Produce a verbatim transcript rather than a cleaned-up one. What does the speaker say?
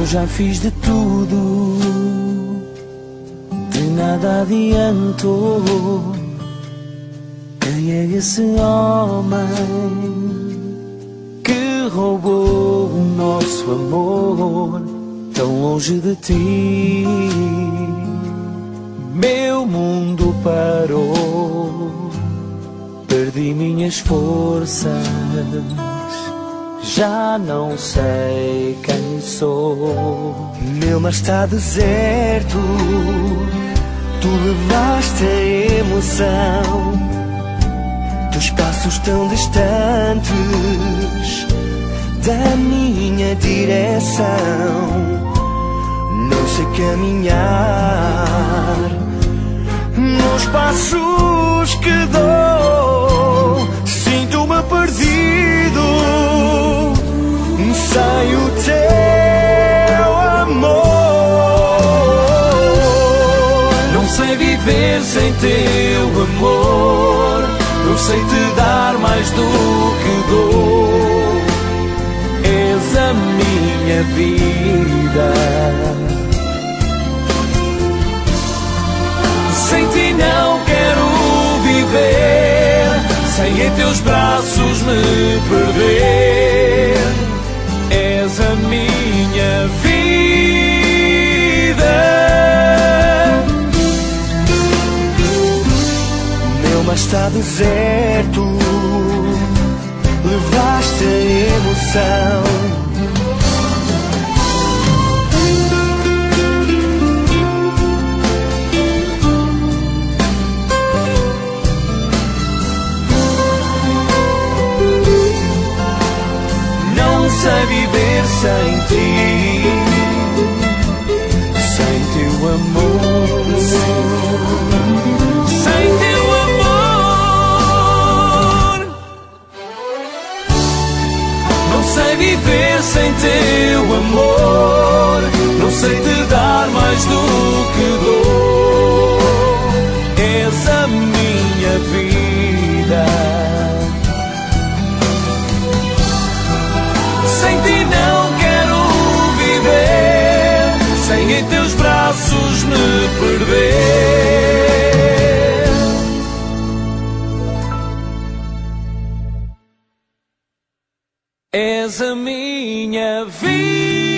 já fiz de tudo, de nada adiantou. Quem é esse homem que roubou o nosso amor tão longe de ti? Meu mundo parou, perdi minhas forças, já não sei quem sou. Meu mar está deserto, tu levaste a emoção dos passos tão distantes da minha direção. Não sei caminhar nos passos que dou, sinto-me perdido sem o teu amor. Não sei viver sem teu amor, não sei te dar mais do que dou. És a minha vida, sem ti não quero viver, sem em teus braços me perder. És a minha vida. Meu mar está deserto, levaste a emoção. Não sei viver sem ti, sem teu amor, sem teu amor. Não sei viver sem teu amor, não sei te dar mais do que dou. És a minha vida, sem ti não quero viver, sem em teus braços me perder. És a minha vida.